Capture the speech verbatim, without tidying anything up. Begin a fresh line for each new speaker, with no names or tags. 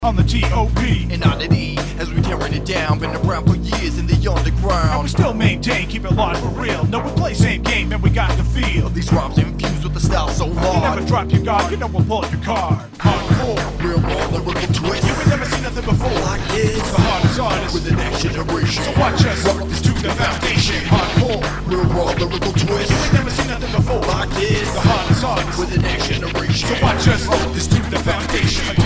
On the T O P
and on the E, as we tearing it down, been around for years in the underground.
And we still maintain, keep it live for real. No, we play same game and we got the feel.
These rhymes infused with the style so
You
hard.
never drop your guard, you know we'll pull your card. Hardcore,
Real raw lyrical twist.
you ain't never seen nothing before.
Like this,
It's the hardest artist
with the next generation.
So watch us rock this to the foundation. Hardcore,
Real raw lyrical twist.
you ain't never seen nothing before.
Like this,
The hardest artist
with the next generation.
So watch us rock this to the foundation.